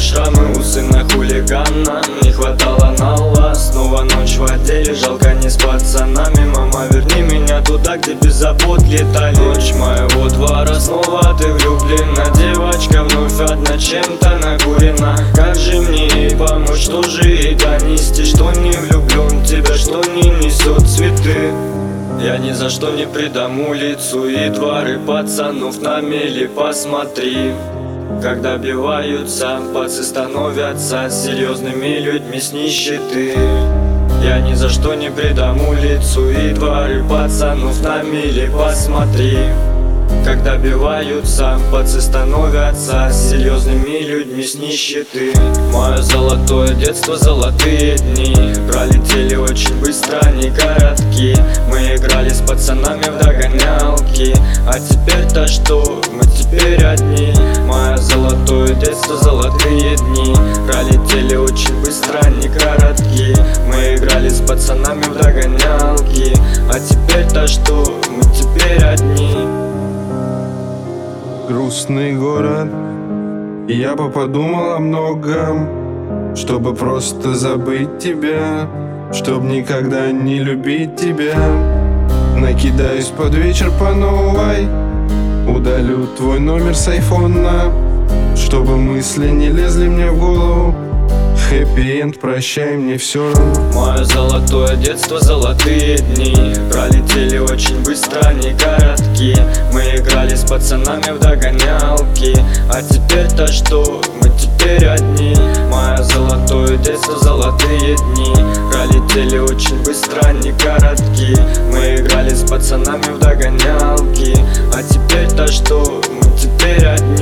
шрамы у сына хулигана. Не хватало нала, снова ночь в отделе. Жалко не с пацанами. Мама, верни меня туда, где без забот летали. Ночь моего двора, снова ты влюблена. Девочка вновь одна, чем-то накурена. Как же мне ей помочь, что же ей донести? Что не влюблен в тебя, что не несет цветы. Я ни за что не предам улицу и дворы пацанов на мели, посмотри. Когда добиваются, пацы становятся серьезными людьми с нищеты. Я ни за что не предам улицу и дворы пацанов на мели, посмотри. Когда добиваются, пацы становятся серьезными людьми с нищеты. Мое золотое детство, золотые дни пролетели очень быстро, они короткие. Мы играли с пацанами в догонялки, а теперь-то что? Мы теперь одни. Мое золотое детство, золотые дни пролетели очень быстро, они короткие. Мы играли с пацанами в догонялки, а теперь-то что? Мы теперь одни. Грустный город, и я бы подумал о многом, чтобы просто забыть тебя, чтоб никогда не любить тебя. Накидаюсь под вечер по новой, удалю твой номер с айфона, чтобы мысли не лезли мне в голову. Хэппи-энд, прощай, мне все равно. Мое золотое детство, золотые дни пролетели очень быстро, они короткие. Мы играли с пацанами в догонялки, а теперь-то что? Мы теперь одни. Мое золотое детство, золотые дни пролетели очень быстро, они короткие. Мы играли с пацанами в догонялки, а теперь-то что? Мы теперь одни.